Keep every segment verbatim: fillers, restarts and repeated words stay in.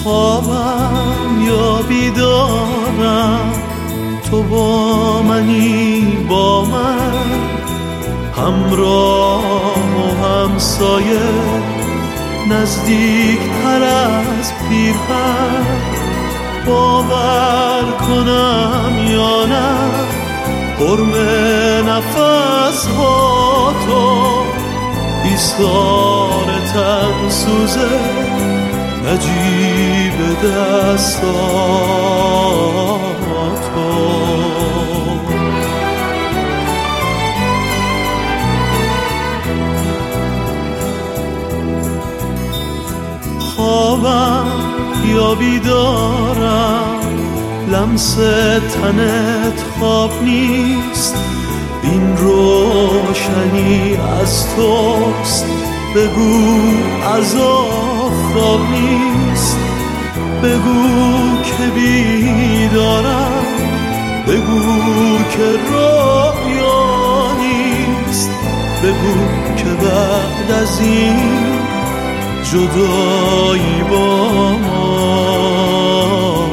خوابم یا بیدارم، تو با منی با من، همراه و همسایه، نزدیک تر از پیرهن. باور کنم یا نه حرم نفس ها تو، ایثار تن سوزه نجیب دستا تو. خوابم یا بیدارم، لمس تنت خواب نیست، این روشنی از توست، بگو از آفتاب نیست، بگو که بیدارم، بگو که رویا نیست، بگو که بعد از این جدایی با ما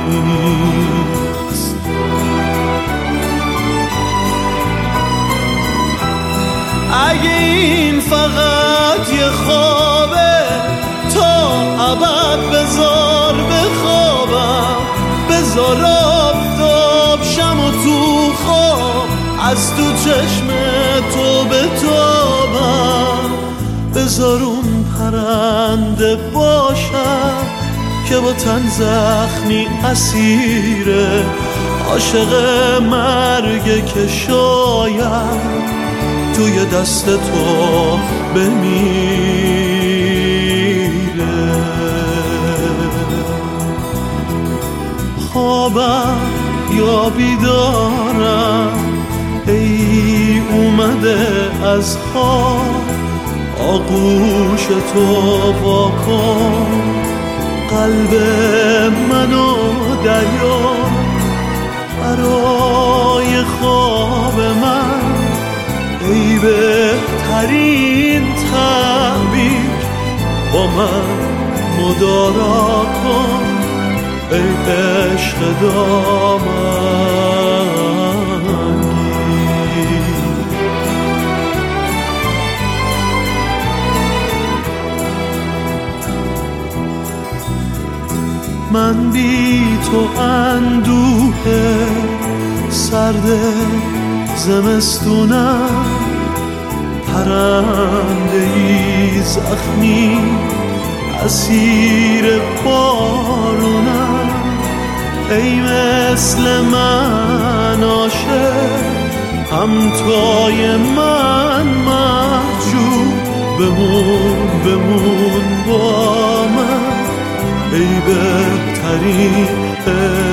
نیست. اگه این فقط یه خوابه، تا ابد بذار بخوابم، بذار آفتاب شم و تو خواب از تو چشم تو بتابم، بذار اون پرنده باشم که با تن زخمی اسیره، عاشق مرگه که شاید توی دست تو بمیره. خوابم یا بیدارم، ای اومده از خواب، آغوش تو واکن قلب منو دریا، برای خواب من ای بهترین تعبیر، با من مدارا کن ای عشق دامنگیر. من بی تو اندوه سرد زمستونم، پرنده‌ای زخمی اسیر بارونم، ای مثل من عاشق همتای من محجوب، بمون بمون با من ای بهترین